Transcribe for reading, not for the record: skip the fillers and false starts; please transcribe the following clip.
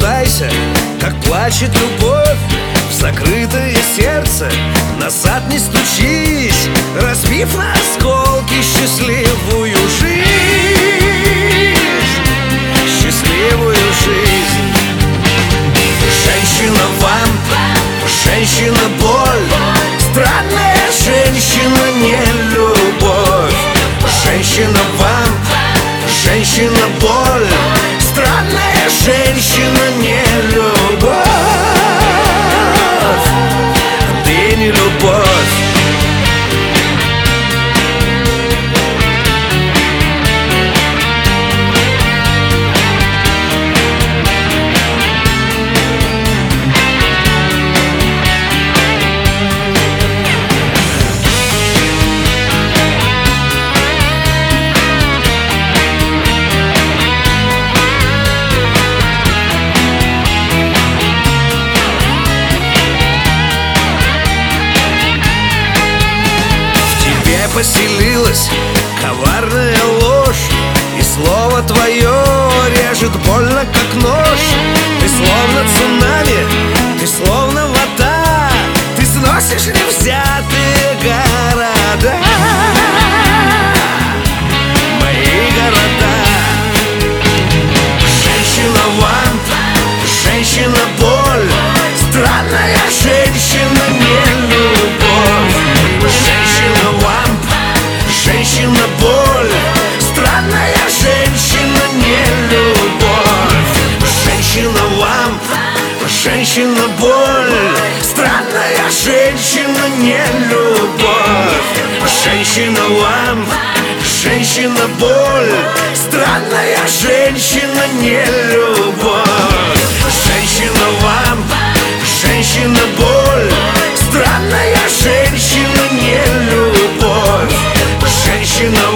пробуждайся, как плачет любовь в закрытое сердце. Назад не стучись, разбив на осколки счастливую жизнь, счастливую жизнь. Женщина-вамп, женщина-боль, странная женщина, не любовь. Женщина-вамп, женщина-боль, странная женщина, не любовь. Ты не любовь. Поселилась коварная ложь, и слово твое режет больно, как нож. Ты словно цунами, ты словно вода, ты сносишь невзятые города, мои города. Женщина-вамп, женщина-боль, странная женщина, не любовь. Женщина-вамп, женщина-боль, странная женщина, не любовь. Женщина-вамп, женщина-боль, странная женщина, не любовь. Женщина-вамп, женщина-боль, странная женщина, не любовь. Женщина-вамп, женщина-боль, странная женщина, не любовь. Женщина